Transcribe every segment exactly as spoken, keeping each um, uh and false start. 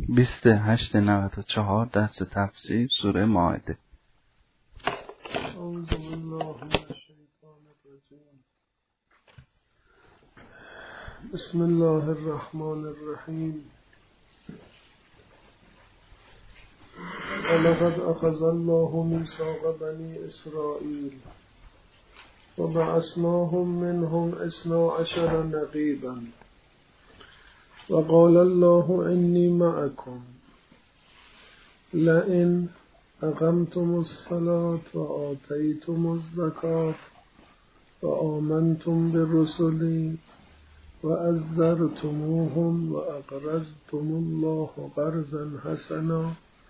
بیست هشت نود و چهار دست تفسیر سوره مائده. اعوذ بالله من الشیطان الرجیم. بسم الله الرحمن الرحیم. ولقد اخذ الله میثاق بنی اسرائیل و بعثناهم منهم اثنا عشر نقیبا و قال الله انی معکم لئن اقمتم الصلاة و آتیتم الزکاة و آمنتم برسلی و عزرتموهم و اقرضتم الله قرضا حسنا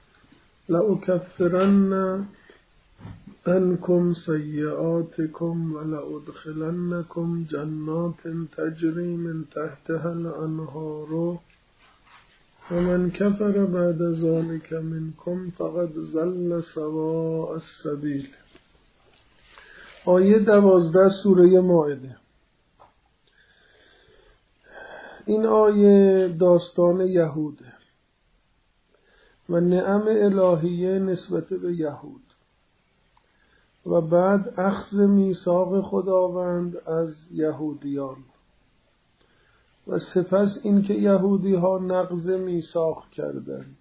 لأکفرن عنکم سیئاتکم و لأدخلنکم جنات تجری من تحتها الانهار و من کفر بعد ذلك منکم فقد ضل سواء السبیل. آیه دوازده سوره مائده. این آیه داستان یهوده و نعم الهیه نسبت به یهود و بعد اخذ میثاق خداوند از یهودیان و سپس اینکه یهودی ها نقض میثاق کردند.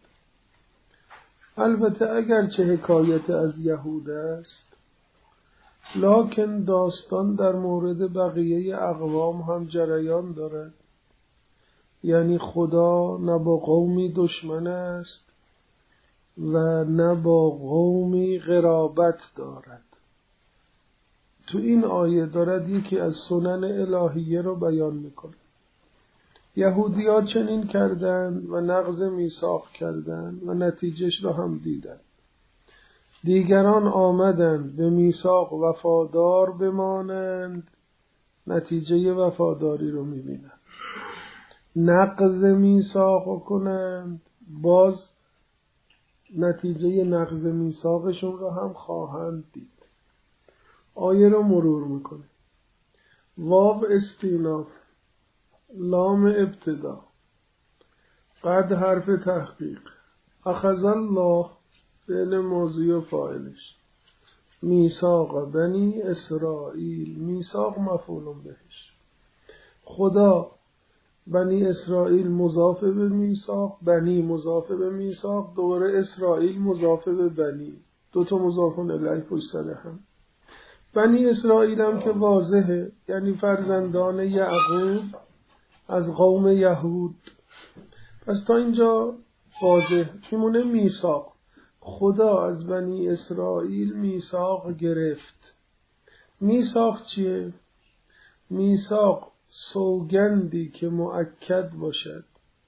البته اگرچه حکایت از یهود است، لکن داستان در مورد بقیه اقوام هم جریان دارد. یعنی خدا نه با قومی دشمن است و نه با قومی قرابت دارد. تو این آیه دارد یکی از سنن الهیه رو بیان میکنه. یهودی ها چنین کردند و نقض میثاق کردند و نتیجهش رو هم دیدند. دیگران آمدند به میثاق وفادار بمانند، نتیجه وفاداری رو میبینند. نقض میثاق کنند، باز نتیجه نقض میثاقشون رو هم خواهند دید. آیه رو مرور میکنه. واو استیناف، لام ابتدا، قد حرف تحقیق، اخذ الله فعل ماضی و فاعلش، میثاق بنی اسرائیل، میثاق مفعول بهش. خدا بنی اسرائیل مضاف به میثاق، بنی مضاف به میثاق، دوباره اسرائیل مضاف به بنی، دو تا مضاف الیه پشت سر هم. بنی اسرائیل هم که واضحه، یعنی فرزندان یعقوب از قوم یهود. پس تا اینجا واضح میمونه میثاق. خدا از بنی اسرائیل میثاق گرفت. میثاق چیه؟ میثاق سوگندی که مؤکد باشد،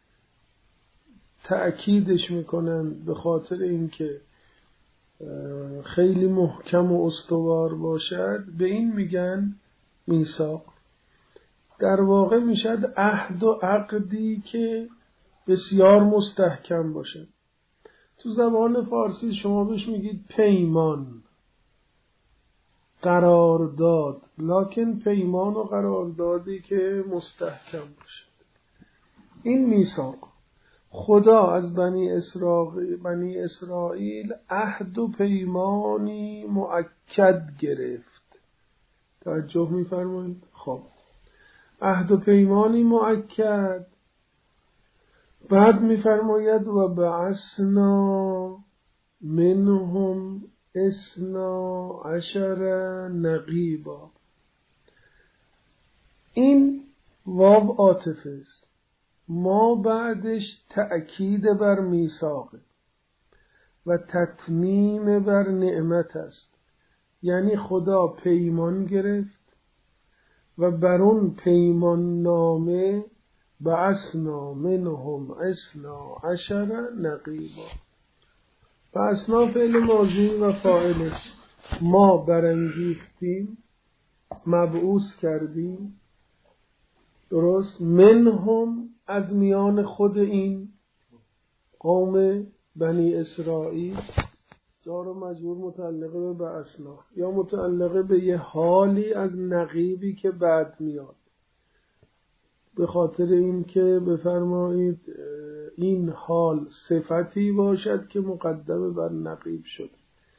تأکیدش میکنن به خاطر اینکه خیلی محکم و استوار باشد، به این میگن میثاق. در واقع میشد عهد و عقدی که بسیار مستحکم باشد. تو زبان فارسی شما بهش میگید پیمان، قرارداد، لکن پیمان و قراردادی که مستحکم باشد. این میثاق. خدا از بنی اسرائیل بنی اسرائیل عهد و پیمانی مؤکد گرفت. توجه می‌فرمایید؟ خب عهد و پیمانی مؤکد. بعد می‌فرماید و بعثنا منهم اثنا عشر نقیبا. این واو عاطفه است. ما بعدش تأکید بر میثاق و تتمیم بر نعمت است. یعنی خدا پیمان گرفت و بر اون پیمان نامه بعثنا منهم اثنا عشر نقیبا. بعثنا فعل ماضی و فاعلش، ما برانگیختیم، مبعوث کردیم، درست، منهم از میان خود این قوم بنی اسرائیل. جار و مجرور متعلقه به بعثنا یا متعلقه به یه حالی از نقیبی که بعد میاد. به خاطر این که بفرمایید این حال صفتی باشد که مقدم بر نقیب شد.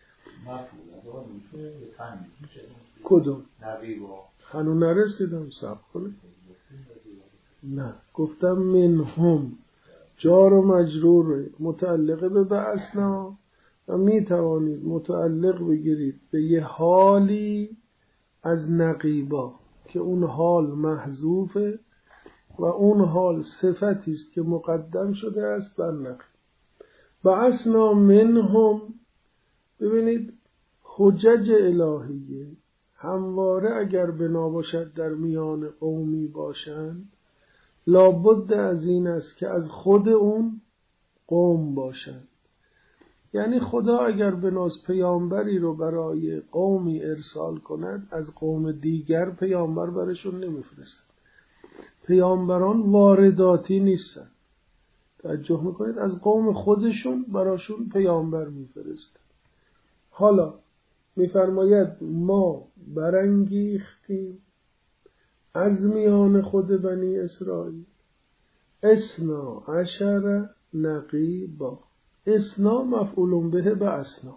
کدوم؟ هنو نرسیدم، صبر کنه. نه گفتم منهم جار و مجرور متعلق به بعثنا و می توانید متعلق بگیرید به یه حالی از نقیبا که اون حال محذوفه و اون حال صفتی است که مقدم شده است بر نقیب. بعثنا منهم، ببینید حجج الهیه همواره اگر بنا باشد در میان قومی باشند لابد از این است که از خود اون قوم باشند. یعنی خدا اگر بناس پیامبری رو برای قومی ارسال کند از قوم دیگر پیامبر برشون نمیفرستد. پیامبران وارداتی نیستن، توجه میکنید، از قوم خودشون براشون پیامبر میفرستن. حالا میفرماید ما برانگیختیم از میان خود بنی اسرائیل اسنا عشر نقیبا. اسنا مفعول به بعثنا،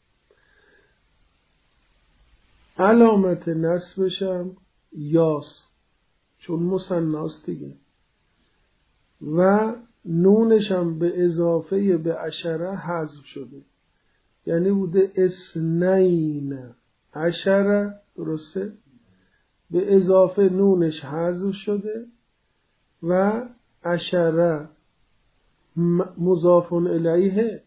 علامت نصبشم یاس چون مثناست دیگه، و نونشم به اضافه به عشره حذف شده، یعنی بوده اسنین عشره، درسته؟ به اضافه نونش حذف شده و عشره مضاف الیه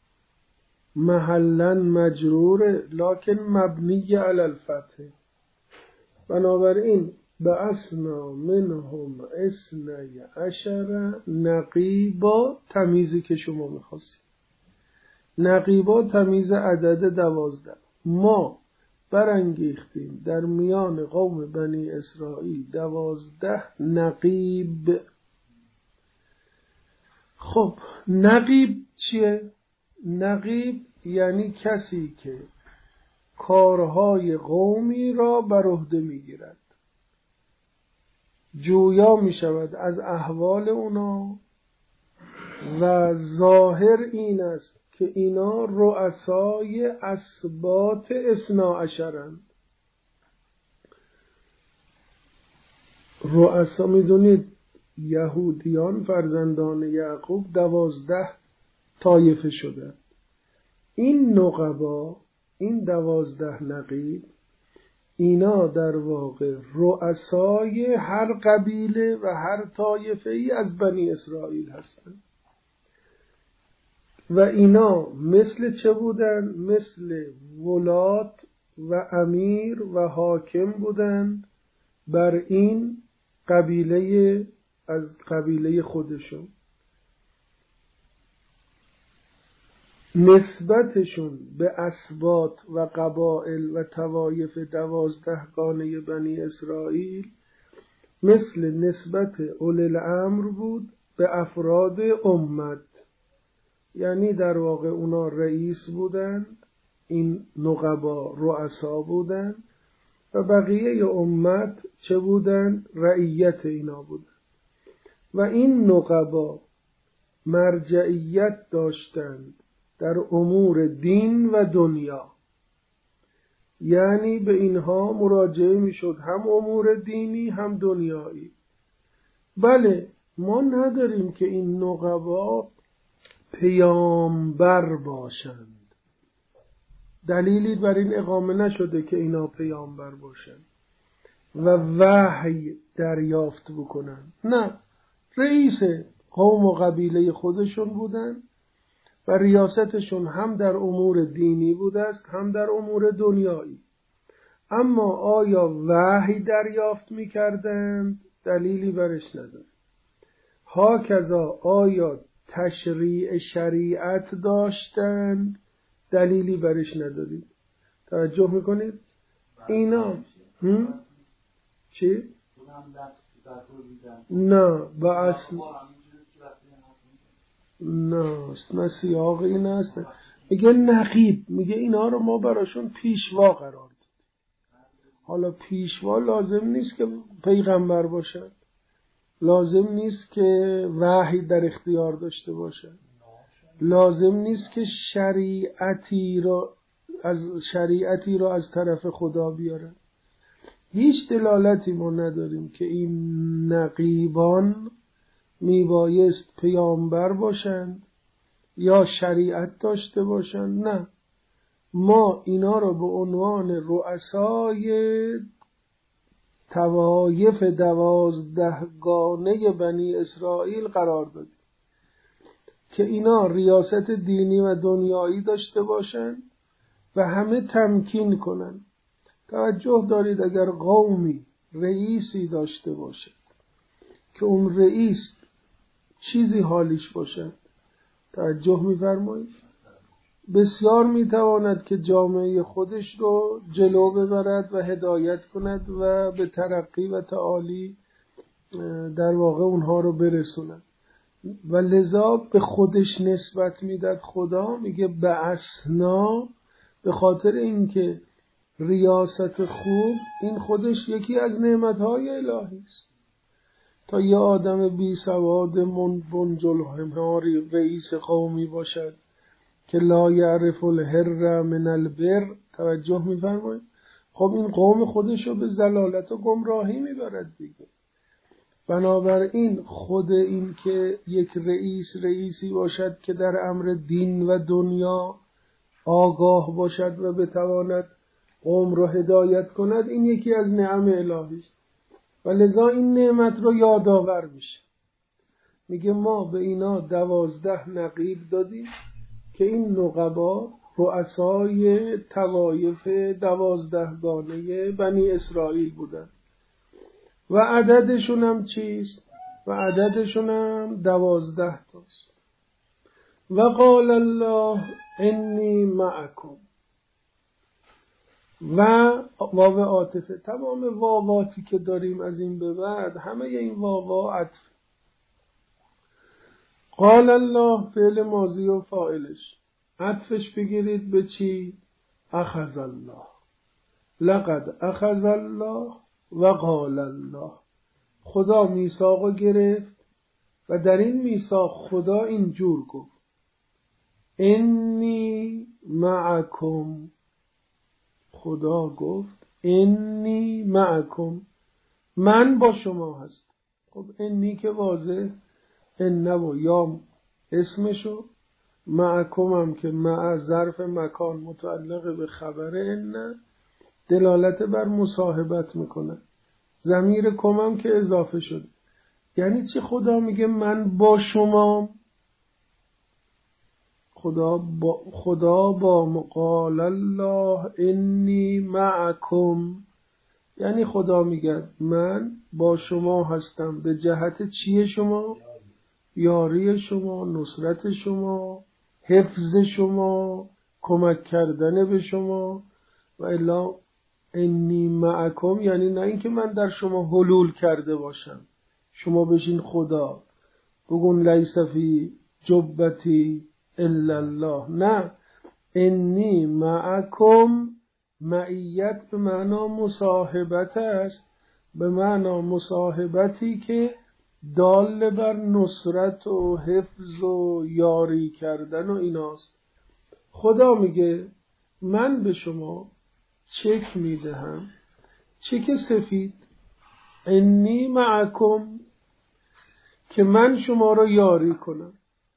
محلا مجرور لکن مبنی علی الفتح. بنابراین بعثنا منهم اثنی عشر نقیبا، تمیزی که شما میخواستید، نقیبا تمیز عدد دوازده. ما برانگیختیم در میان قوم بنی اسرائیل دوازده نقیب. خب نقیب چیه؟ نقیب یعنی کسی که کارهای قومی را بر عهده میگیرد، جویا میشود از احوال اونا و ظاهر این است که اینا رؤسای اسباط اثنا عشرند. رؤسا میدونید یهودیان فرزندان یعقوب دوازده طایفه شده. این نقبا، این دوازده نقیب، اینا در واقع رؤسای هر قبیله و هر طایفه ای از بنی اسرائیل هستند. و اینا مثل چه بودن؟ مثل ولات و امیر و حاکم بودند بر این قبیله از قبیله خودشون. نسبتشون به اسباط و قبائل و طوایف دوازدهگانه بنی اسرائیل مثل نسبت اولی الامر بود به افراد امت، یعنی در واقع اونا رئیس بودند، این نقبا رؤسا بودند و بقیه امت چه بودند؟ رعیت اینا بودند. و این نقبا مرجعیت داشتند در امور دین و دنیا، یعنی به اینها مراجعه میشد، هم امور دینی هم دنیایی. بله ما نداریم که این نقبا پیامبر باشند، دلیلی بر این اقامه نشده که اینا پیامبر باشند و وحی دریافت بکنن. نه، رئیس قوم و قبیله خودشون بودن و ریاستشون هم در امور دینی بوده است هم در امور دنیایی. اما آیا وحی دریافت می‌کردند؟ دلیلی برش نداره. هاکذا آیا تشریع شریعت داشتند؟ دلیلی برش ندارید. توجه میکنید؟ اینا هم؟ چی؟ نه با اصل نه نه سیاق این است. میگه نقیب، میگه اینا رو ما براشون پیشوا قرار دادیم. حالا پیشوا لازم نیست که پیغمبر باشد، لازم نیست که وحی در اختیار داشته باشد، لازم نیست که شریعتی را از شریعتی را از طرف خدا بیارن. هیچ دلالتی ما نداریم که این نقیبان میبایست پیامبر باشند یا شریعت داشته باشند. نه، ما اینا را به عنوان رؤسای طوایف دوازدهگانه بنی اسرائیل قرار دادیم که اینا ریاست دینی و دنیایی داشته باشند و همه تمکین کنند. توجه دارید اگر قومی رئیسی داشته باشه که اون رئیس چیزی حالیش باشه، توجه می‌فرمایید، بسیار میتواند که جامعه خودش رو جلو ببرد و هدایت کند و به ترقی و تعالی در واقع اونها رو برسوند و لذا به خودش نسبت میداد. خدا میگه بعثنا، به خاطر اینکه ریاست خوب این خودش یکی از نعمتهای الهی است. تا یه آدم بی سواد منبنجلهماری رئیس قومی باشد که لا یعرف الحر من البر، توجه می‌فرمایید، خب این قوم خودش رو به ضلالت و گمراهی میبرد دیگه. بنابراین خود این که یک رئیس رئیسی باشد که در امر دین و دنیا آگاه باشد و بتواند قوم را هدایت کند، این یکی از نعم الهی است و لذا این نعمت رو یادآور میشه. میگه ما به اینا دوازده نقیب دادیم که این نقبا رؤسای طوایف دوازدهگانه بنی اسرائیل بودن و عددشون هم چیست؟ و عددشون هم دوازده تاست. و قال الله انی معکم، و واو عاطفه. تمام واواتی که داریم از این به بعد همه این واوا عطف. قال الله فعل ماضی و فاعلش، عطفش بگیرید به چی؟ اخذ الله، لقد اخذ الله و قال الله. خدا میثاق گرفت و در این میثاق خدا اینجور گفت انی معکم. خدا گفت انی معکم، من با شما هست. خب انی که واضح، ان و یا اسمشو، معکم هم که مع ظرف مکان متعلق به خبر ان دلالت بر مصاحبت میکنه. ضمیر کم هم که اضافه شده. یعنی چی؟ خدا میگه من با شما، خدا با خدا با قال الله انی معکم، یعنی خدا میگه من با شما هستم. به جهت چیه شما؟ یاری شما، نصرت شما، حفظ شما، کمک کردن به شما. و الا انی معکم یعنی نه اینکه من در شما حلول کرده باشم، شما بشین خدا بگون لیس فی جبتی الا الله. نه، انی معکم، معیت به معنا مصاحبت است، به معنا مصاحبتی که دال بر نصرت و حفظ و یاری کردن و ایناست. خدا میگه من به شما چک میدهم، چک سفید، انی معکم، که من شما را یاری کنم.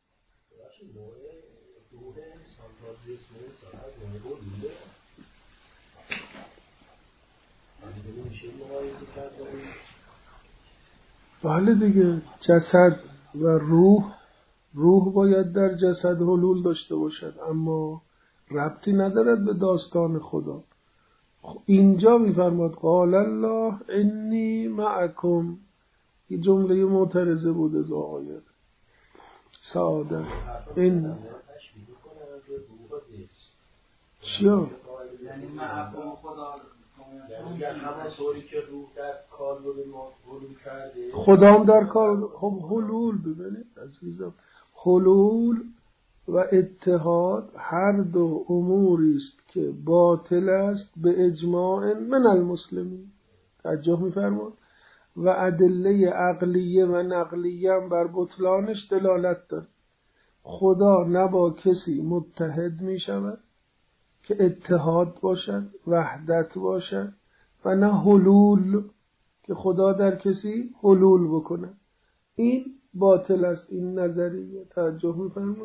بله دیگه، جسد و روح، روح باید در جسد حلول داشته باشد اما ربطی ندارد به داستان خدا. اینجا میفرماد قال الله انی معکم، این جمله معترضه بود از آقای سعادت. این چیا؟ یعنی معکم خدا، یعنی همون طوری که روح در کار رو حلول کرده، خدام در کار. خب حلول ببینید عزیزم، حلول و اتحاد هر دو اموری است که باطل است به اجماع من المسلمین. توجه می‌فرمایید، و ادله عقلیه و نقلیه هم بر بطلانش دلالت داره. خدا نه با کسی متحد می شود که اتحاد باشد، وحدت باشد، و نه حلول که خدا در کسی حلول بکنه. این باطل است. این نظریه توجه می‌فرمایید؟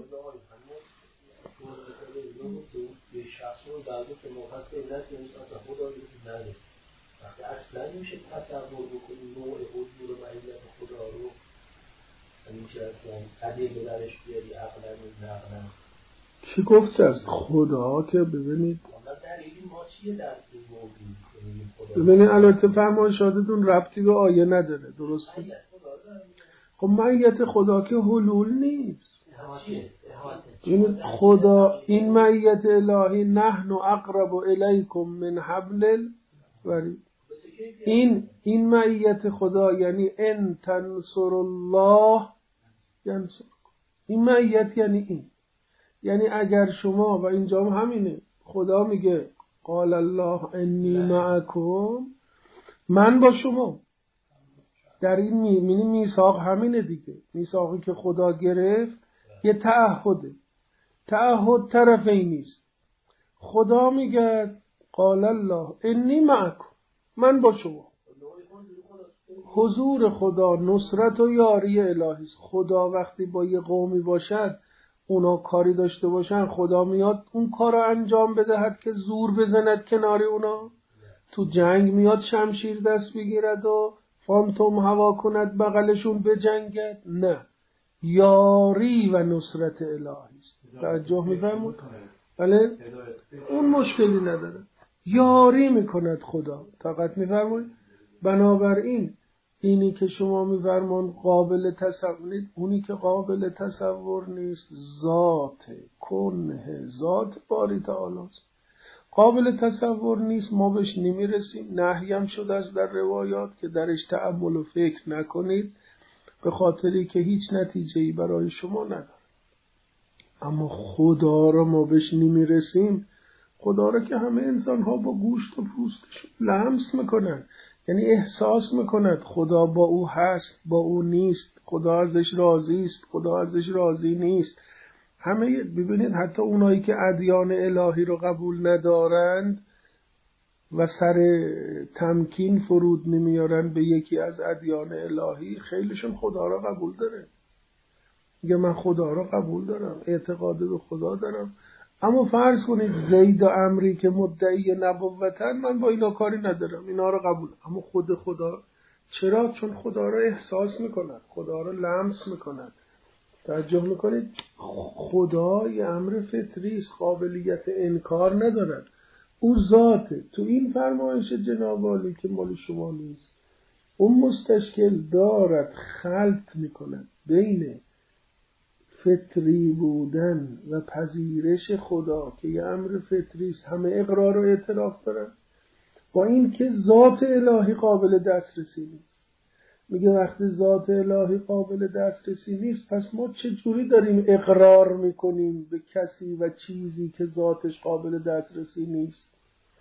یه شخص رو در دو که مخص به علت نیست اصلا خدا نداره. وقتی اصلا میشه تصور بکنیم نوع حضور و علت خدا رو، همین چی اصلا عدیل درش بیاری عقلا و نقلا. کی گفته است خدا؟ که ببینید ما چیه در این موضوع؟ ببینید البته فرمایشاتتون ربطی به آیه نداره، درسته؟ خب معیت خدا که حلول نیست. این خدا، این معیت الهی نحن اقرب الیکم من حبل الورید، این این معیت خدا یعنی ان تنصر الله ینصرکم. این معیت یعنی این، یعنی اگر شما، و اینجا هم همینه، خدا میگه قال الله انی معکم، من با شما. در این می میثاق همینه دیگه. میثاقی که خدا گرفت یه تعهده. تعهد طرفی نیست. خدا میگه قال الله انی معکم، من با شما. حضور خدا نصرت و یاری الهی است. خدا وقتی با یه قومی باشد، اونا کاری داشته باشن، خدا میاد اون کار رو انجام بدهد که زور بزند کنار اونا. تو جنگ میاد شمشیر دست بگیرد و فانتوم هوا کند بغلشون بجنگد؟ نه، یاری و نصرت الهی است. توجه می‌فرمایید؟ بله، اون مشکلی نداره، یاری میکند خدا. طاقت می‌فرمایید؟ بنابراین اینی که شما می‌فرمان قابل تصور، اونی که قابل تصور نیست ذات کنه، ذات باری تعالی است. قابل تصور نیست، ما بهش نمیرسیم. نهی هم شده است در روایات که درش تأمل و فکر نکنید، به خاطری که هیچ نتیجه‌ای برای شما نداره. اما خدا را ما بهش نمیرسیم. خدا را که همه انسان ها با گوشت و پوستشون لمس میکنن، یعنی احساس میکند خدا با او هست، با او نیست، خدا ازش راضی است، خدا ازش راضی نیست. همه ببینید حتی اونایی که ادیان الهی رو قبول ندارند و سر تمکین فرود نمیارن به یکی از ادیان الهی، خیلیشون خدا رو قبول داره. میگه من خدا رو قبول دارم، اعتقاد به خدا دارم. اما فرض کنید زید و عمری که مدعی نبوتن، من با اینا کاری ندارم، اینا رو قبول. اما خود خدا چرا؟ چون خدا رو احساس میکنن، خدا رو لمس میکنن. توجه میکنید؟ خدا یه امر فطری است، قابلیت انکار ندارد. او ذاته. تو این فرمایش جناب عالی که مال شما نیست، اون مستشکل دارد خلط میکند بین فطری بودن و پذیرش خدا که یه امر فطری است، همه اقرار و اعتراف دارن، با این که ذات الهی قابل دسترسی نیست. میگه وقتی ذات الهی قابل دسترسی نیست، پس ما چجوری داریم اقرار میکنیم به کسی و چیزی که ذاتش قابل دسترسی نیست؟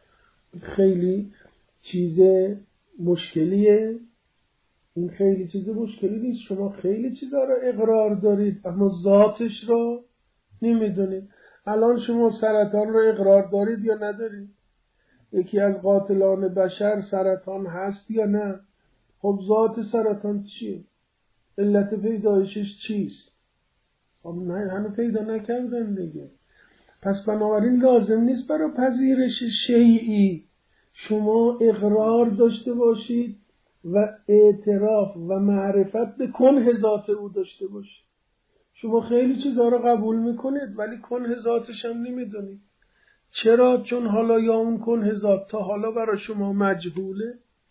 خیلی چیز مشکلیه. این خیلی چیز مشکلی نیست. شما خیلی چیزا رو اقرار دارید اما ذاتش رو نمیدونید. الان شما سرطان رو اقرار دارید یا ندارید؟ یکی از قاتلان بشر سرطان هست یا نه؟ خب ذات سرطان چیه؟ علت پیدایشش چیست؟ خب نه، هنوز پیدا نکردن دیگه. پس بنابراین لازم نیست برای پذیرش شیئی شما اقرار داشته باشید و اعتراف و معرفت به کنه ذات او داشته باشید. شما خیلی چیزها رو قبول میکنید ولی کنه ذاتش هم نمیدونید. چرا؟ چون حالا یا اون کنه ذات تا حالا برای شما مجهوله.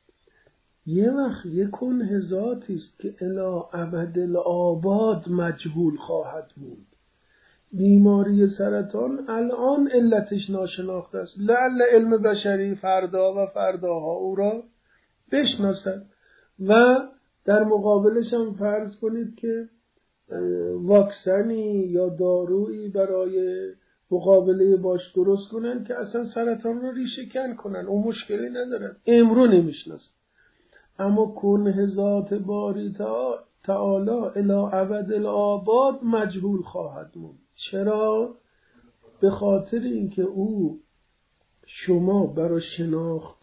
یه وقت یه کنه ذاتی است که الی ابدالآباد مجهول خواهد بود. بیماری سرطان الان علتش ناشناخته است، لعل علم بشری فردا و فرداها او را بشناسد. و در مقابلش هم فرض کنید که واکسنی یا دارویی برای مقابله باش درست کنن که اصلا سرطان رو ریشه کن کنن، اون مشکلی ندارن، امرو نمیشناسن. اما کنه ذات باری تعالی الی ابد الآباد مجهول خواهد موند. چرا؟ به خاطر اینکه او شما برای شناخت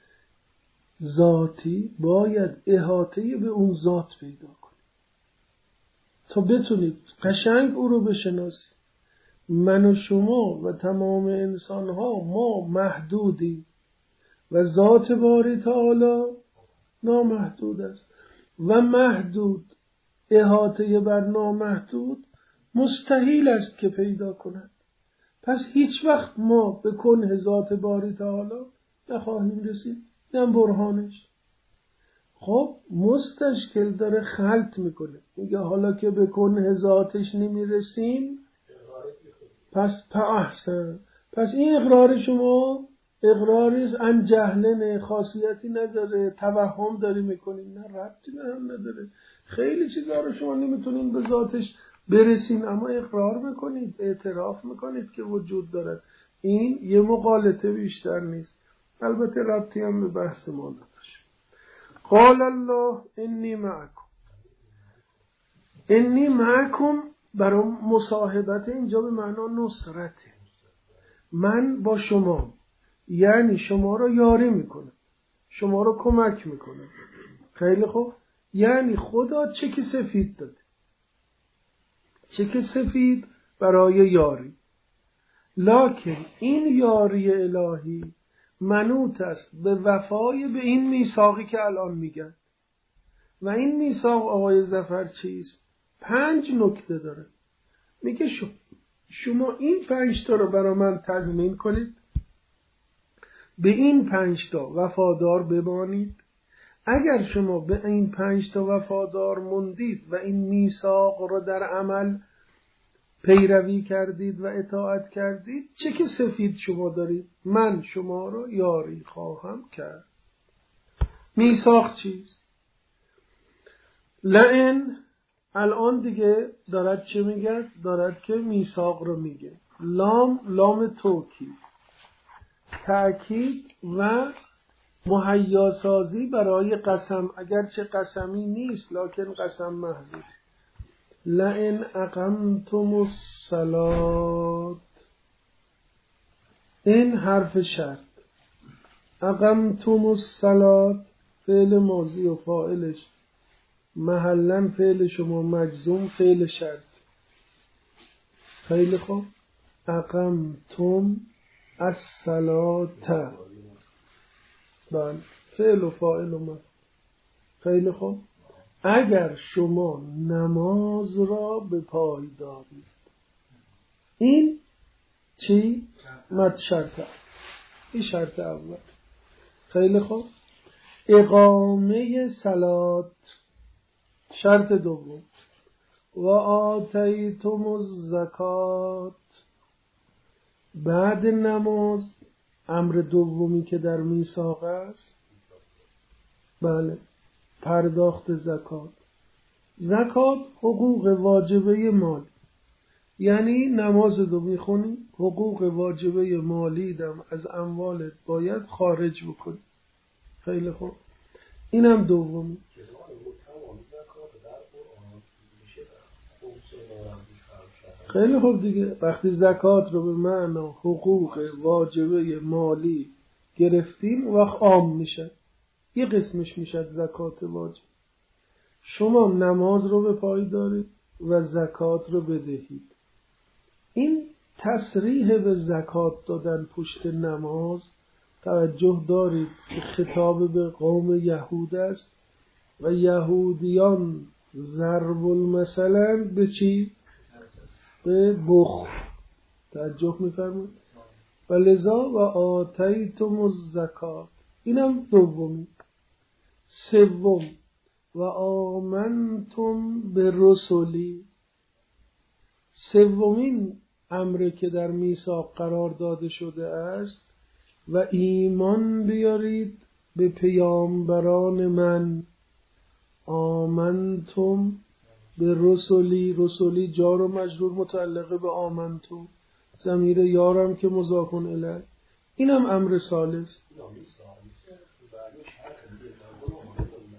ذاتی باید احاطه به اون ذات پیدا کنید تا بتونید قشنگ او رو بشناسید. من و شما و تمام انسان ها ما محدودی و ذات باری تعالی نامحدود است و محدود احاطه بر نامحدود مستحیل است که پیدا کند. پس هیچ وقت ما به کنه ذات باری تعالی نخواهیم رسید. این برهانش. خب مستشکل داره خلط میکنه، میگه حالا که به کنه ذاتش نمیرسیم پس احسن، پس این اقرار شما اقراری ان جهلنه، خاصیتی نداره، توهم داری میکنین، نه ربطی به هم نداره. خیلی چیزا رو شما نمیتونین به ذاتش برسین اما اقرار میکنید، اعتراف میکنید که وجود دارد. این یه مغالطه بیشتر نیست، البته ربطی هم به بحث ما نداشت. قال الله انی معکم. انی معکم برای مصاحبت اینجا به معنا نصرته. من با شما، یعنی شما رو یاری میکنم، شما رو کمک میکنم. خیلی خوب، یعنی خدا چک سفید داده، چک سفید برای یاری. لکن این یاری الهی منوط است به وفای به این میثاقی که الان میگن. و این میثاق آقای ظفر چیست؟ پنج نکته داره. میگه شما این پنج تا رو برای من تضمین کنید، به این پنج تا وفادار بمانید. اگر شما به این پنج تا وفادار موندید و این میثاق رو در عمل پیروی کردید و اطاعت کردید، چه که سفید شما دارید، من شما رو یاری خواهم کرد. میثاق چیست؟ لئن، الان دیگه دارد چه میگه؟ دارد که میثاق رو میگه. لام لام توکید، تأکید و مهیاسازی برای قسم، اگرچه قسمی نیست لکن قسم محضی. لئن اقمتم الصلاة، این حرف شرط. اقمتم الصلاة فعل ماضی و فاعلش محلاً فعل شما مجزوم، فعل شرط. خیلی خوب، اقمتم الصلاة، بله فعل و فاعل و مفعول. خیلی خوب، اگر شما نماز را به پای دارید. این چی؟ مد شرط، این شرط اول. خیلی خوب، اقامه صلات شرط دوم. و آتیتم الزکات، بعد نماز امر دومی که در میثاق است، بله پرداخت زکات. زکات حقوق واجبه مال، یعنی نماز دو میخونی، حقوق واجبه مالی دم از اموالت باید خارج بکنی. خیلی خوب، اینم دومی. خیلی خوب دیگه، وقتی زکات رو به معنی حقوق واجبه مالی گرفتیم وقت عام میشه، یه قسمش میشه زکات واجب. شما نماز رو به پای دارید و زکات رو بدهید. این تصریح به زکات دادن پشت نماز، توجه دارید که خطاب به قوم یهود است و یهودیان ضرب المثل به چی؟ به بخل. توجه میفرمایید. و لذا و آتیتم الزکات، اینم دومی. سوم، و آمنتم به رسولی، سومین امری که در میثاق قرار داده شده است، و ایمان بیارید به پیامبران من. آمنتم به رسولی، رسولی جار و مجرور متعلقه به آمنتم، ضمیر یارم که مضاف الیه. اینم امر ثالث.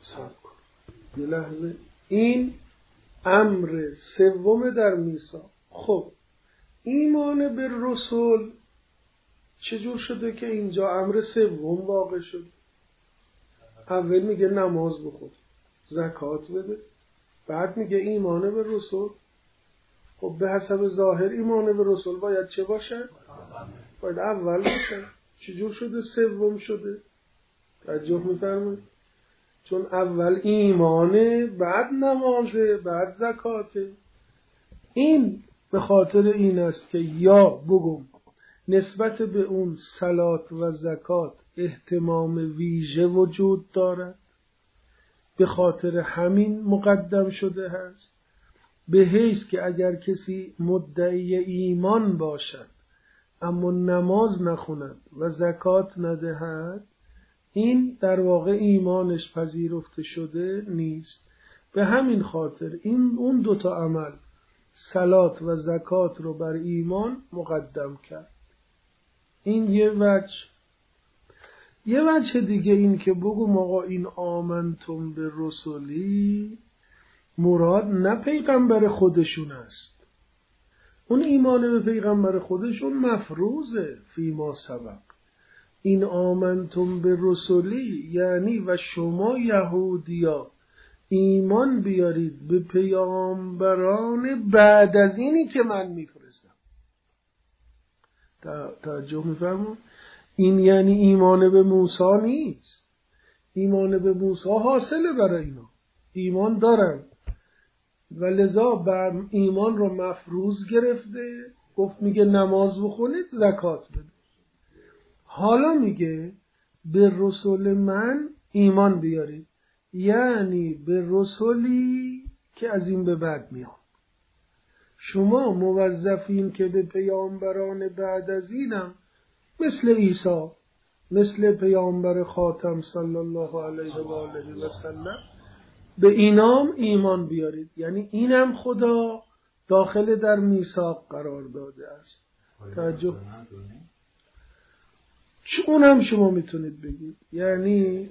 صبر کن یه لحظه. این امر سوم در میثاق. خب ایمان به رسول چجور شده که اینجا امر سوم واقع شد؟ اول میگه نماز بخون، زکات بده، بعد میگه ایمان به رسول. خب به حسب ظاهر ایمان به رسول باید چه باشه؟ باید اول باشه. چجور شده سوم شده؟ توجه میفرمایید؟ چون اول ایمانه، بعد نمازه، بعد زکاته. این به خاطر این است که یا بگم نسبت به اون صلات و زکات اهتمام ویژه وجود دارد، به خاطر همین مقدم شده هست، به حیث که اگر کسی مدعی ایمان باشد اما نماز نخوند و زکات ندهد، این در واقع ایمانش پذیرفته شده نیست. به همین خاطر این اون دوتا عمل صلات و زکات رو بر ایمان مقدم کرد. این یه وجه. یه وجه دیگه این که بگم آقا این آمنتم به رسولی مراد نه پیغمبر خودشون است. اون ایمان به پیغمبر خودشون مفروضه فیما سبق. این آمنتم به رسولی یعنی و شما یهودیا ایمان بیارید به پیامبران بعد از اینی که من میفرستم. توجه میفرمون؟ این یعنی ایمان به موسی نیست. ایمان به موسی حاصله برای اینا، ایمان دارن و لذا بر ایمان رو مفروض گرفته. گفت میگه نماز بخونید، زکات بده. حالا میگه به رسول من ایمان بیارید، یعنی به رسولی که از این به بعد میان. شما موظفین که به پیامبران بعد از اینم مثل عیسی، مثل پیامبر خاتم صلی الله علیه و آله و سلم به اینام ایمان بیارید. یعنی اینم خدا داخل در میثاق قرار داده است. توجه. چون هم شما میتونید بگید یعنی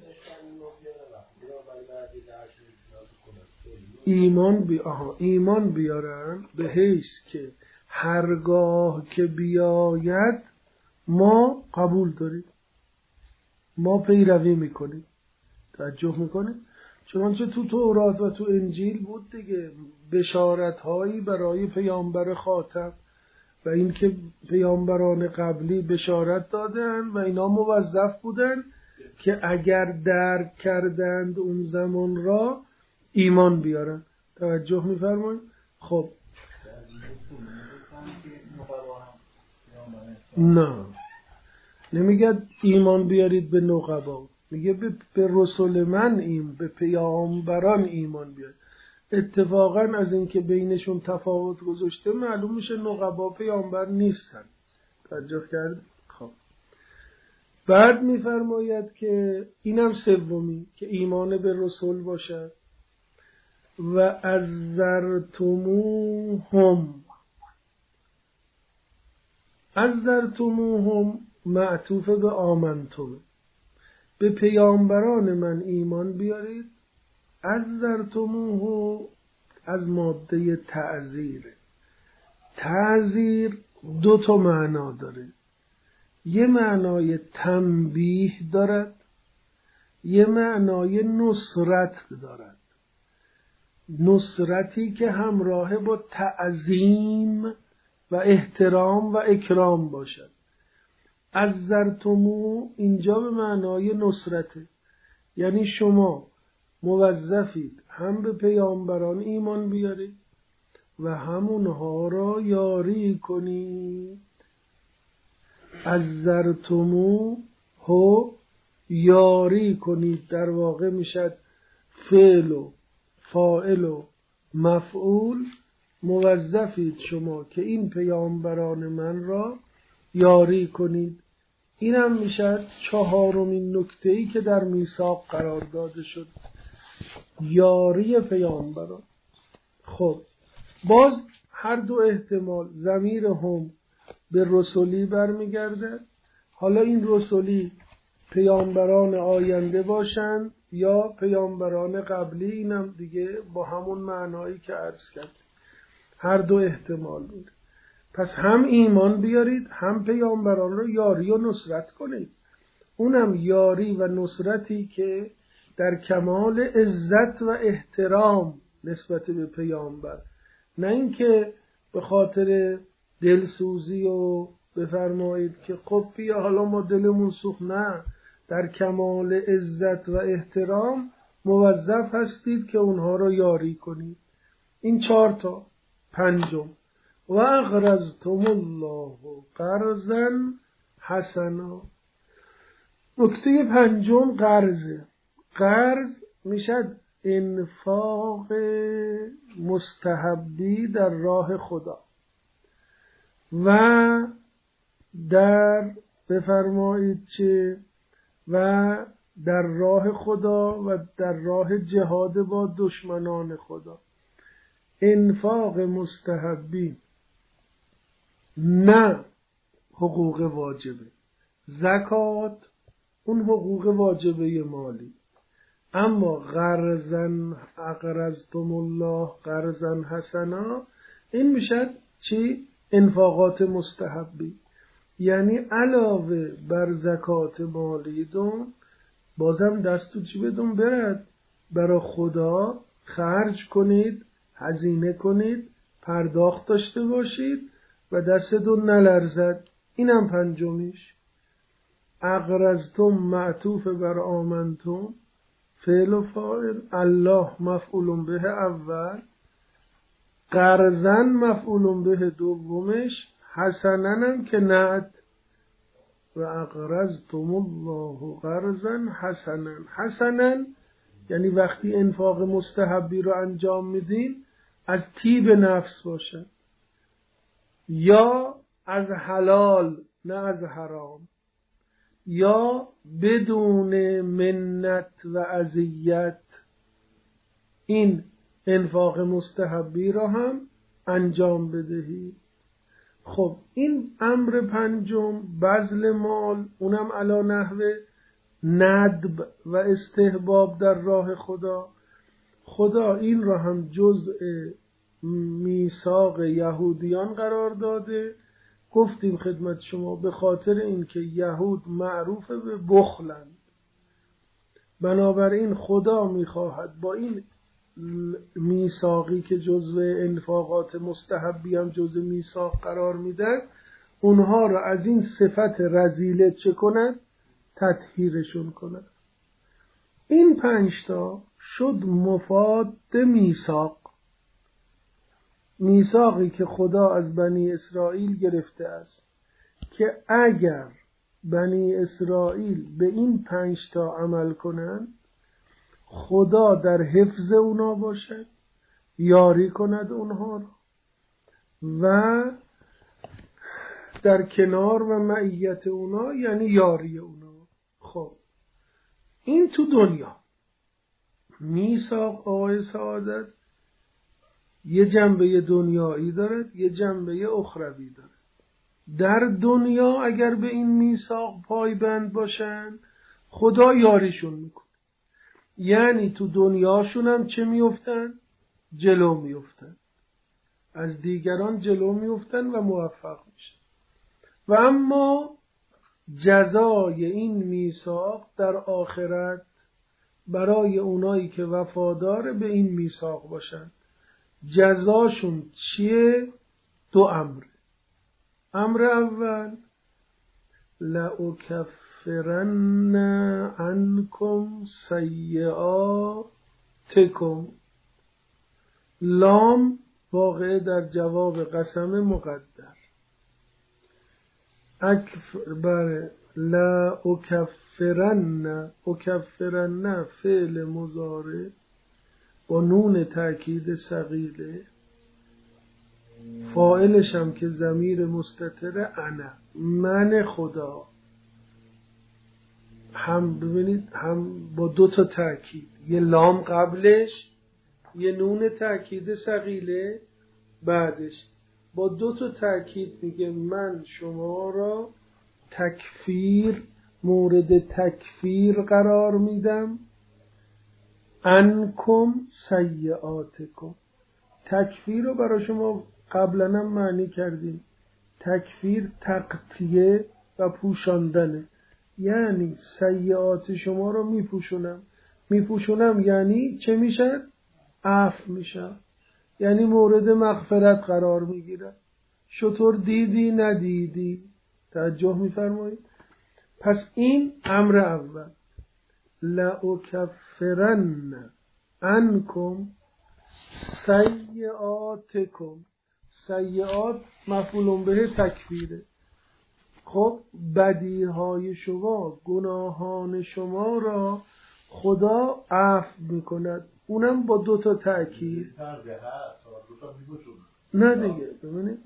ایمان بی آها ایمان بیارن به حیث که هرگاه که بیاید ما قبول داریم، ما پیروی میکنیم. توجه میکنیم؟ چنانچه تو تورات و تو انجیل بود دیگه، بشارت هایی برای پیامبر خاتم و اینکه پیامبران قبلی بشارت دادن و اینا موظف بودن که اگر درک کردند اون زمان را ایمان بیارن. توجه میفرمایید؟ خب نه، نمیگه ایمان بیارید به نقبا، میگه به, به رسول من این به پیامبران ایمان بیارید. اتفاقا از اینکه بینشون تفاوت گذاشته معلوم میشه نقبا پیامبر نیستن. توجه کرد؟ خب بعد میفرماید که اینم سومی که ایمان به رسول باشد. و ازرتموهم، ازرتموهم معطوف به آمنتم، به پیامبران من ایمان بیارید. ازرتموه از ماده تعذیر. تعذیر دو تا معنا داره، یه معنای تنبیه دارد، یه معنای نصرت دارد. نصرتی که همراه با تعظیم و احترام و اکرام باشد. عزرتمو اینجا به معنای نصرته، یعنی شما موظفید هم به پیامبران ایمان بیارید و هم اونها را یاری کنید. عزرتمو هو یاری کنید، در واقع میشد فعل و فاعل و مفعول. موظفید شما که این پیامبران من را یاری کنید. اینم میشد چهارمین نکته‌ای که در میثاق قرار داده شد، یاری پیامبران. خب باز هر دو احتمال ضمیر هم به رسولی برمیگرده. حالا این رسولی پیامبران آینده باشند یا پیامبران قبلی، اینم دیگه با همون معنایی که عرض کرد، هر دو احتمال بود. پس هم ایمان بیارید، هم پیامبران رو یاری و نصرت کنید. اونم یاری و نصرتی که در کمال عزت و احترام نسبت به پیامبر، نه اینکه به خاطر دلسوزی و بفرمایید که خب بیا حالا ما دلمون سوخت، نه، در کمال عزت و احترام موظف هستید که اونها رو یاری کنید. این چهار تا. پنجم، و اقرضتم الله قرضا حسنا. نکته پنجم قرضه. قرض میشد انفاق مستحبی در راه خدا و در بفرمایید چه و در راه خدا و در راه جهاد با دشمنان خدا. انفاق مستحبی، نه حقوق واجبه. زکات اون حقوق واجبه مالی، اما قرضاً اقرضتم الله قرضاً حسنا این میشد چی؟ انفاقات مستحبی. یعنی علاوه بر زکات مالیتون بازم دست تو جیبتون برد، برای خدا خرج کنید، هزینه کنید، پرداخت داشته باشید و دستتون نلرزد. اینم پنجمیش. اقرضتم معطوف بر آمنتم، فعل و فاعل، الله مفعول به اول، قرضاً مفعول به دومش، حسناً هم که نعت. و اقرضتم الله قرضاً حسناً. حسناً یعنی وقتی انفاق مستحبی رو انجام میدین از طیب نفس باشه، یا از حلال نه از حرام، یا بدون منت و اذیت. این انفاق مستحبی را هم انجام بدهی. خب این امر پنجم، بذل مال، اونم علی نحو ندب و استحباب در راه خدا. خدا این را هم جزء میثاق یهودیان قرار داده. گفتیم خدمت شما به خاطر اینکه یهود معروف به بخلند، بنابراین خدا میخواهد با این میثاقی که جزء انفاقات مستحبی هم جزء میثاق قرار میدن، اونها را از این صفت رذیله چه کند؟ تطهیرشون کند. این پنجتا شد مفاد میثاق، میثاقی که خدا از بنی اسرائیل گرفته است که اگر بنی اسرائیل به این پنجتا عمل کنند خدا در حفظ اونا باشد، یاری کند اونها را و در کنار و معیت اونا، یعنی یاری اونا. خب این تو دنیا. میثاق آقای سعادت یه جنبه دنیایی دارد، یه جنبه اخروی دارد. در دنیا اگر به این میثاق پایبند باشن خدا یاریشون میکنه، یعنی تو دنیاشون هم چه میفتن؟ جلو میفتن، از دیگران جلو میفتن و موفق میشن. و اما جزای این میثاق در آخرت برای اونایی که وفادار به این میثاق باشن، جزاشون چیه؟ دو امر. امر اول، لأکفرن عنکم سیئاتکم. لام واقع در جواب قسم مقدر. اکفر بر لأکفرن، اکفرن فعل مضارع با نون تأکید ثقیله، فاعلش هم که ضمیر مستتر انا، من خدا، هم ببینید هم با دو تا تأکید، یه لام قبلش، یه نون تأکید ثقیله بعدش، با دو تا تأکید میگه من شما را تکفیر، مورد تکفیر قرار میدم عنکم سیئاتکم. تکفیر رو برای شما قبلا هم معنی کردیم. تکفیر تغطیه و پوشاندنه، یعنی سیئات شما رو میپوشونم. میپوشونم یعنی چه میشه؟ عفو میشه، یعنی مورد مغفرت قرار میگیره. شطور دیدی ندیدی؟ توجه میفرمایید. پس این امر اول، لأکفرن عنکم سیئاتکم. سیئات مفعول به تکفیره. خب بدیهای شما، گناهان شما را خدا عفو میکند، اونم با دو تا تأکید. نه دیگه ببینید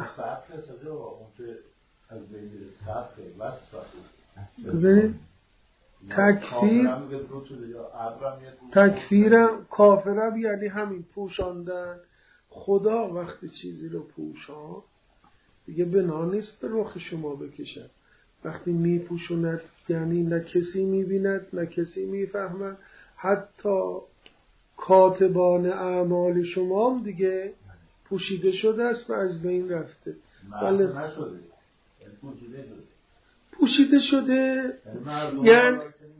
ببینید تکفیر تکفیرم کافرم یعنی همین پوشاندن. خدا وقتی چیزی رو پوشان دیگه بنا نیست به رخ شما بکشد. وقتی میپوشوند یعنی نه کسی میبیند نه کسی میفهمد، حتی کاتبان اعمال شما هم دیگه پوشیده شده است و از بین رفته. ولی پوشیده شده یعنی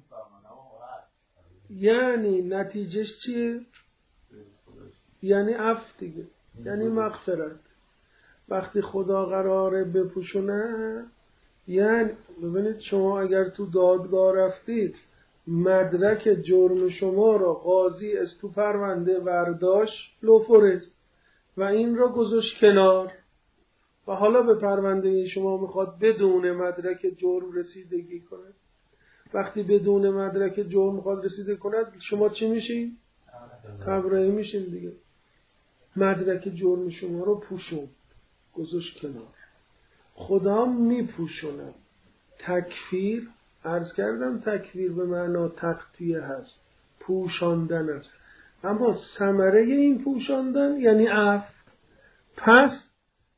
یعنی نتیجهش چیه؟ یعنی عفو دیگه، یعنی مغفرت. وقتی خدا قراره بپوشونه، یعنی ببینید شما اگر تو دادگاه رفتید، مدرک جرم شما را قاضی از تو پرونده برداشت لوفرست و این را گذاشت کنار و حالا به پرونده شما میخواد بدون مدرک جرم رسیدگی کنه. وقتی بدون مدرک جرم میخواد رسیدگی کنه، شما چی میشین؟ تبرئه میشین دیگه. مدرک جرم شما رو پوشون گذاشت کنار. خدا میپوشونه. تکفیر، عرض کردم تکفیر به معنا تغطیه هست، پوشاندن است، اما ثمره این پوشاندن یعنی عفو. پس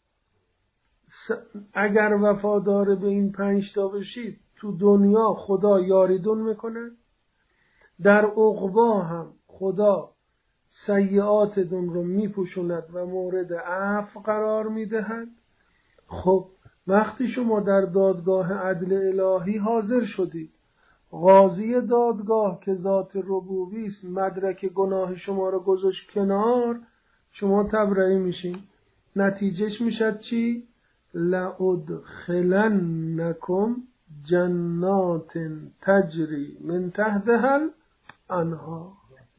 اگر وفادار به این پنج تا بشید، تو دنیا خدا یاریدون میکنه، در عقبا هم خدا سیئاتتون رو میپوشوند و مورد عفو قرار میدهد. خب وقتی شما در دادگاه عدل الهی حاضر شدید، قاضی دادگاه که ذات ربوبی است مدرک گناه شما رو گذاشت کنار، شما تبرئه میشین. نتیجهش میشد چی؟ لأدخلنکم جنات تجری من تحتها الانهار.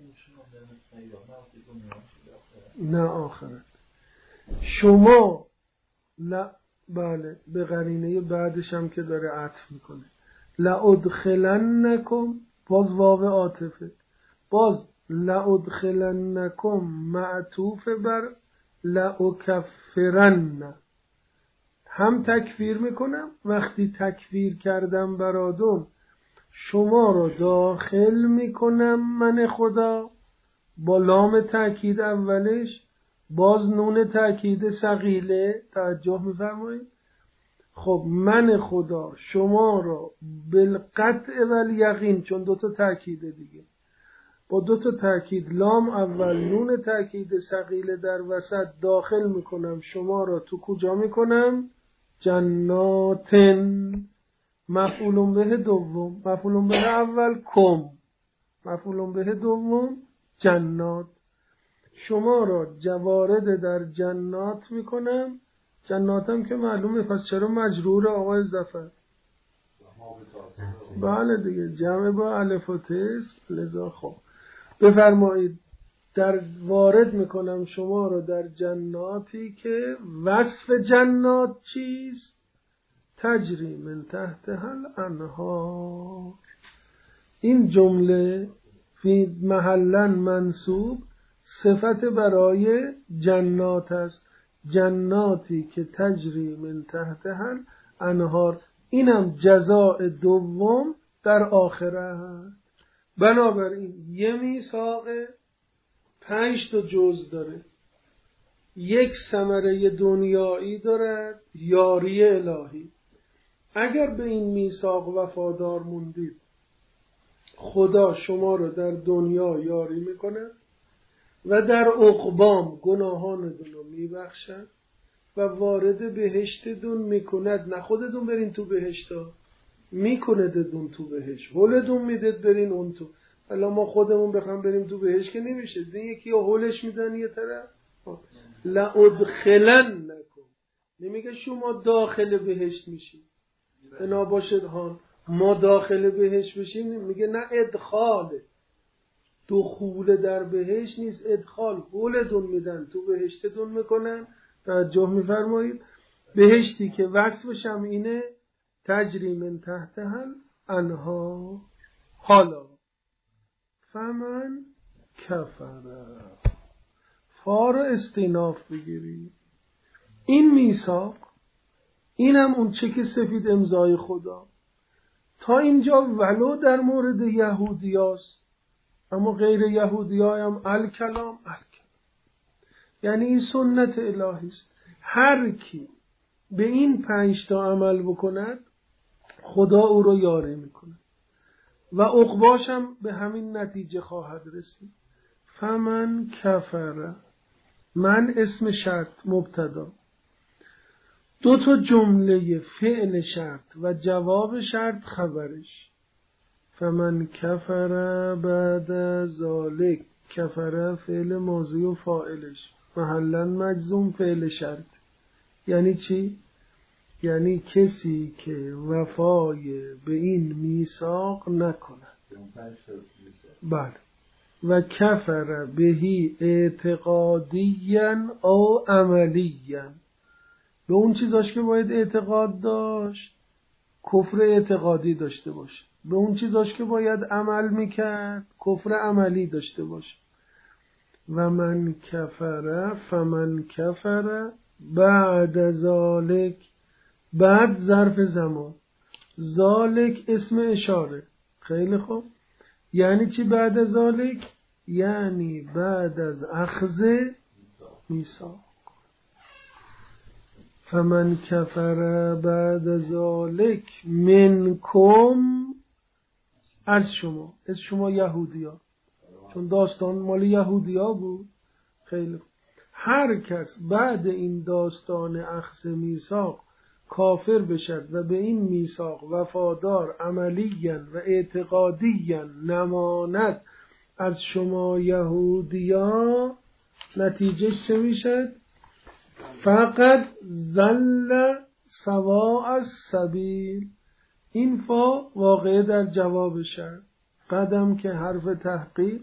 نه آخرت. شما لا بله به قرینه بعدش هم که داره عطف میکنه، لأدخلنکم، باز واو عاطفه، باز لأدخلنکم معطوف بر لأکفرن. هم تکفیر میکنم، وقتی تکفیر کردم برادون شما رو داخل میکنم من خدا، با لام تأکید اولش، باز نون تأکید ثقیله. توجه میفرمایید. خب من خدا شما رو بالقطع و الیقین، چون دوتا تأکیده دیگه، با دوتا تأکید، لام اول نون تأکید ثقیله در وسط، داخل میکنم شما رو تو کجا میکنم؟ جناتن. مفعول به دوم، مفعول به اول کم، مفعول به دوم جنات. شما را جوارد در جنات میکنم. جناتم که معلومه، پس چرا مجرور آقای ظفر؟ بله دیگه، جمع با الف و ت است، لذا خب بفرمایید در وارد میکنم شما رو در جناتی که وصف جنات چیست؟ تجری من تحتها الانهار. این جمله فی محلا منصوب صفت برای جنات است، جناتی که تجری من تحتها الانهار. اینم جزاء دوم در آخرت. بنابراین یه میثاق پنج تا جزء داره. یک ثمره دنیایی دارد، یاری الهی. اگر به این میثاق وفادار موندید، خدا شما رو در دنیا یاری میکنه و در عقبام گناهانتون رو میبخشد و وارد بهشتتون میکند. نه خودتون برین تو بهشت ها، میکندتون تو بهشت، هولتون میدید برین اون تو. حالا ما خودمون بخوام بریم تو بهشت که نمیشه، دیگه یکی هولش میدن یه طرف. لأدخلن نکن، نمیگه شما داخل بهشت میشید. بنا باشد ها ما داخل بهشت بشیم، میگه نه ادخاله، دخول در بهشت نیست، ادخال. هولتون میدن تو بهشتتون میکنن. توجه میفرمایید. بهشتی که وصفش هم اینه تجری من تحتها الانهار. حالا فمن کفر، فار استیناف بگیری. این میثاق، اینم اون چک سفید امضای خدا. تا اینجا ولو در مورد یهودی هاست، اما غیر یهودی ها هم الکلام الکلام، یعنی این سنت الهی است. هر کی به این پنج تا عمل بکند خدا او رو یاری میکنه و عقباش هم به همین نتیجه خواهد رسید. فمن کفر، من اسم شرط مبتدا، دو تا جمله فعل شرط و جواب شرط خبرش. فمن کفر بعد ذالک، کفر فعل ماضی و فاعلش محلا مجزوم فعل شرط. یعنی چی؟ یعنی کسی که وفای به این میثاق نکند. بله. و کفر بهی اعتقادیاً او عملیاً، به اون چیزاش که باید اعتقاد داشت کفر اعتقادی داشته باشه، به اون چیزاش که باید عمل میکرد کفر عملی داشته باشه. و من کفر، فمن کفر بعد ذالک، بعد ظرف زمان، ذالک اسم اشاره. خیلی خوب، یعنی چی بعد ذالک؟ یعنی بعد از اخذ میثاق. فمن کفر بعد ذالک منکم، از شما، از شما یهودی ها، چون داستان مال یهودی ها بود. خیلی هر کس بعد این داستان اخذ میثاق کافر بشد و به این میثاق وفادار عملیاً و اعتقادیاً نماند از شما یهودیان، نتیجهش چه میشد؟ فقط زل سواء السبیل. این فا واقعه در جواب شرط، قدم که حرف تحقیق،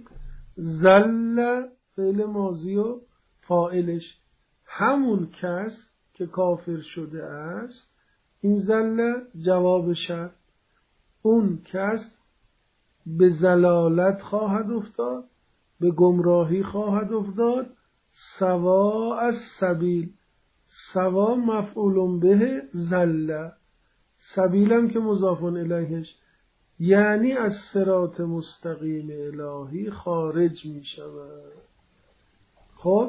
زل فعل ماضی و فاعلش همون کس که کافر شده است. این زل جواب شرط، اون کس به زلالت خواهد افتاد، به گمراهی خواهد افتاد. سواء السبیل، سوا مفعول به زل، سبیلم که مضاف الیهش، یعنی از صراط مستقیم الهی خارج می شود. خب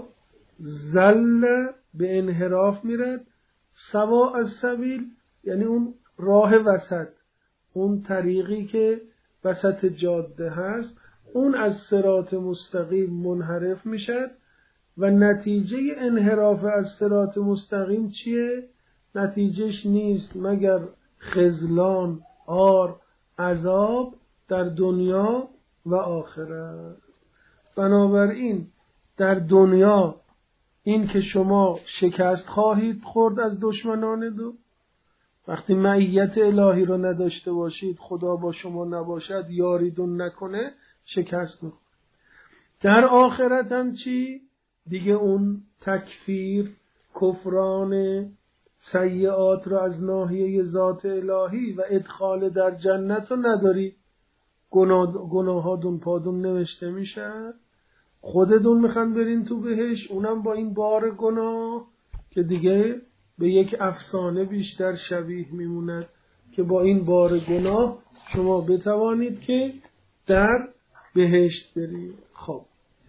زل به انحراف میرد، سوا السبیل یعنی اون راه وسط، اون طریقی که وسط جاده هست، اون از صراط مستقیم منحرف میشد. و نتیجه انحراف از صراط مستقیم چیه؟ نتیجهش نیست مگر خذلان، عار، عذاب در دنیا و آخرت. بنابراین در دنیا این که شما شکست خواهید خورد از دشمنان دو، وقتی معیت الهی رو نداشته باشید، خدا با شما نباشد، یاریدون نکنه، شکست میخورید. در آخرت هم چی؟ دیگه اون تکفیر، کفران سیئات رو از ناحیه ذات الهی و ادخال در جنت رو نداری. گناه گناهاتون پادون نوشته میشه، خودتون میخوان برین تو بهش، اونم با این بار گناه که دیگه به یک افسانه بیشتر شبیه میموند که با این بار گناه شما بتوانید که در بهشت برید. خب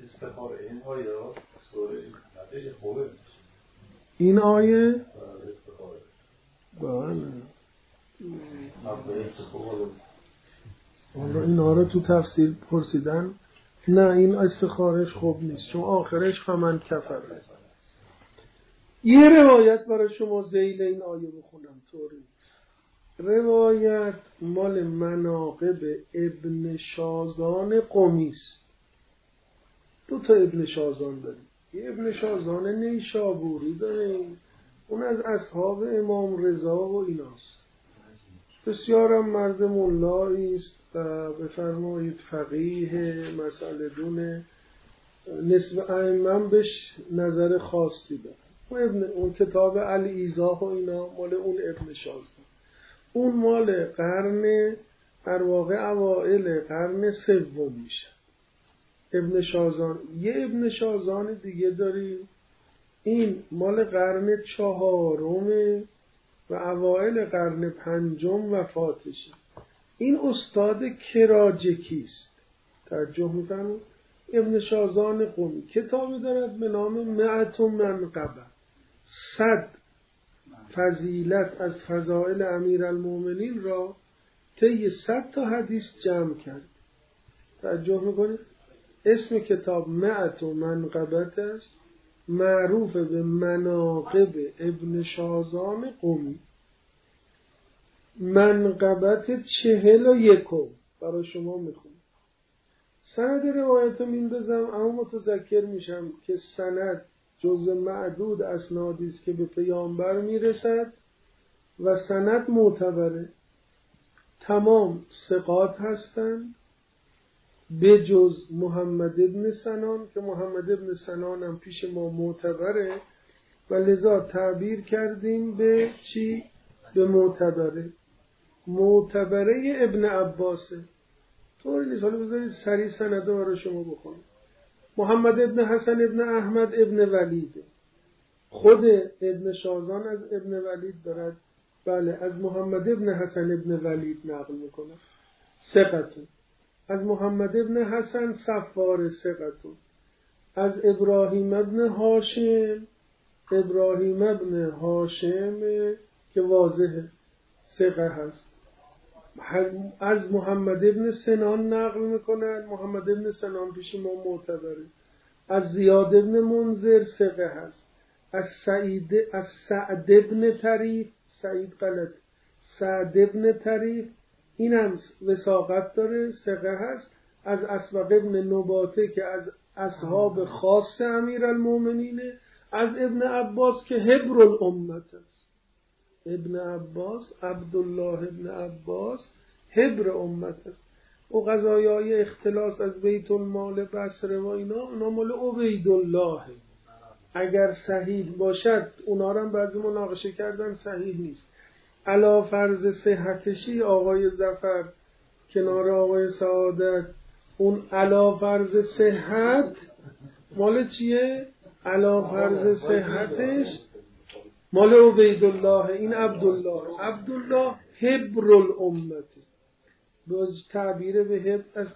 این آیه بله حالا اینا رو تو تفسیر پرسیدن، نه این استخارش خوب نیست چون آخرش فمن کفر است. یه روایت برای شما ذیل این آیه بخونم طوری نیست. روایت مال مناقب ابن شازان قمی است. دو تا ابن شازان داریم. یه ابن شازان نیشابوری داریم، اون از اصحاب امام رضا و ایناست. بسیارم مرد ملایی است و بفرمایید فقیه مسئله دونه، نسبت ائمه بهش نظر خاصی داره. اون, ابن اون کتاب الایضاح و اینا مال اون ابن شازان، اون مال قرن در واقع اوائل قرن سوم میشه. ابن شازان یه ابن شازان دیگه داریم، این مال قرن چهارم و اوائل قرن پنجم وفاتشه. این استاد کراجکی است. توجه می‌فرمایید؟ ابن شازان قمی کتابی دارد به نام مئت منقبه، صد فضیلت از فضائل امیرالمومنین را طی صد تا حدیث جمع کرد. توجه می‌کنید؟ اسم کتاب مئت منقبه است، معروف به مناقب ابن شازان قمی. منقبت چهل و یکم برای شما میخونم. سند روایت رو میندازم اما متذکر میشم که سند جز معدود اسنادی است که به پیامبر میرسد و سند معتبره، تمام ثقات هستند به جز محمد ابن سنان که محمد ابن سنان هم پیش ما معتبره و لذا تعبیر کردیم به چی؟ به معتبره. معتبره ابن عباسه. طوری نیست، حالا بذارید سریع سنده برای شما بخونم. محمد ابن حسن ابن احمد ابن ولیده، خود ابن شازان از ابن ولید دارد، بله از محمد ابن حسن ابن ولید نقل میکنه، ثقتون. از محمد ابن حسن صفار ثقتون. از ابراهیم ابن هاشم، ابراهیم ابن هاشم که واضحه ثقه هست. از محمد ابن سنان نقل میکنن، محمد ابن سنان پیش ما معتبره. از زیاد ابن منذر ثقه هست. از سعید از سعد ابن طریف، سعید غلط، سعد ابن طریف این هم وثاقت داره، ثقه هست. از اسبق ابن نباته که از اصحاب خاص امیرالمومنینه. از ابن عباس که حبر الامت است. ابن عباس، عبدالله ابن عباس حبر امت است. و قضایای اختلاس از بیت المال بصره و اینا اونا مال عبیدالله، اگر صحیح باشد اونا رو هم بعضی مناقشه کردن صحیح نیست. علا فرض صحتشی آقای ظفر کنار آقای سعادت، اون علا فرض صحت مال چیه؟ علا فرض صحتش مال عبیدالله، این عبدالله. عبدالله حبر الامت، باز تعبیر به حبر از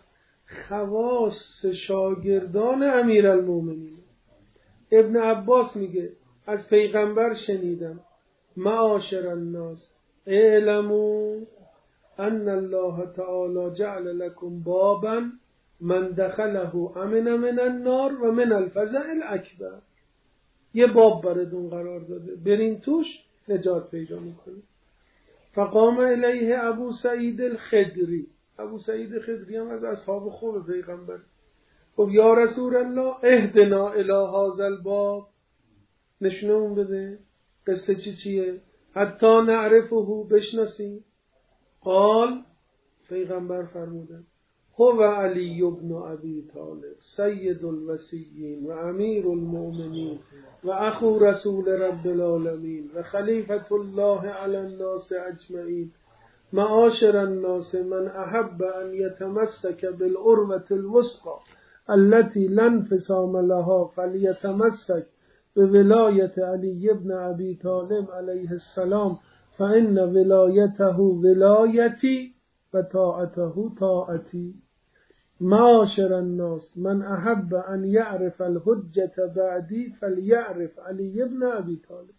خواص شاگردان امیرالمومنین. ابن عباس میگه از پیغمبر شنیدم معاشر الناس اعلموا ان الله تعالی جعل لكم بابا من دخله امن من النار و من الفزع الاکبر. یه باب بردون قرار داده، برین توش نجات پیدا میکنید. فقام الیه ابو سعید الخدری، ابو سعید خدری هم از اصحاب خوب پیغمبر، خب یا رسول الله اهدنا الی هذا الباب، نشونمون بده قصه چی چیه حتی نعرفه، بشناسیم. قال، پیغمبر فرمودن هو علی ابن ابی طالب سید الوصیین و امیر المؤمنین و اخو رسول رب العالمین و خلیفة الله علی الناس اجمعین. معاشر الناس من احب ان يتمسك بالعروة الوثقى التي لا انفصام لها فليتمسك بولایت علی ابن ابی طالب علیه السلام فإن ولایته ولایتی و طاعته طاعتی. معاشر الناس من احب ان يعرف الحجة بعدی فليعرف علی ابن ابی طالب.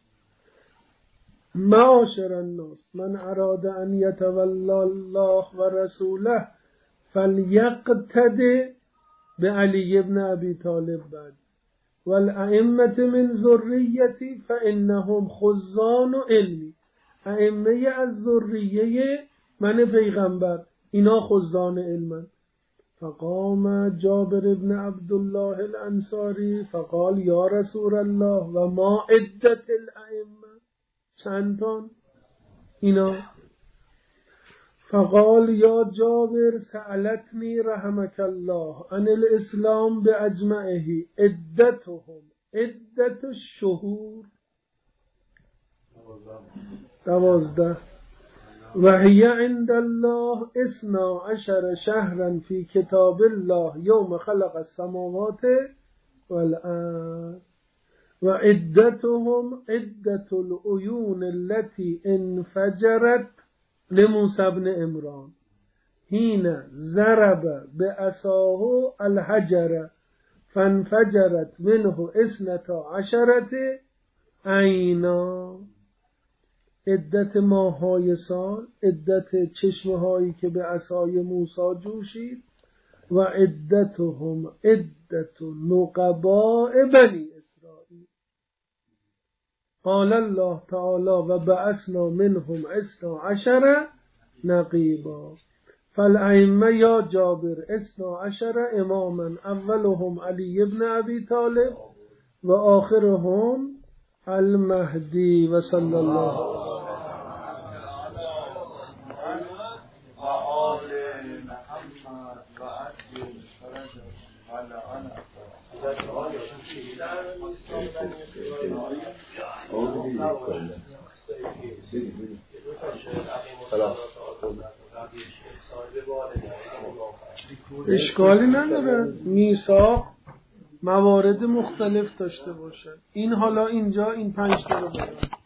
معاشر الناس من اراد ان يتولى الله و رسوله فلیقتد به علی ابن ابی طالب بعد والائمه من ذریتی فانهم خزان علمی. ائمه از ذریه من پیغمبر اینا خزان علمن. فقام جابر ابن عبدالله الانصاری فقال یا رسول الله و ما عدت الائمه، چندان اینا؟ فقال یا جابر سألتنی رحمك الله عن الاسلام باجمعه عدتهم عدت الشهور دوازده و هی عند الله اثنا عشر شهرا فی کتاب الله یوم خلق السماوات والارض و عدتهم عدت العیون التي انفجرت لموسی بن عمران حين ضرب بعصاه الحجر فانفجرت منه اثنتا عشرة عینا. عدت ماه‌های سال، عدت چشمهایی که به عصای موسی جوشید، و عدتهم عدت نقباء بنی اسرائیل. قال الله تعالی و بعثنا منهم اثنا عشر نقیبا. فالائمه یا جابر اثنا عشر اماما اولهم علی ابن ابی طالب و آخرهم المهدی و صلی الله اشکالی نداره میثاق موارد مختلف داشته باشه. این حالا اینجا این پنج تا رو بگم.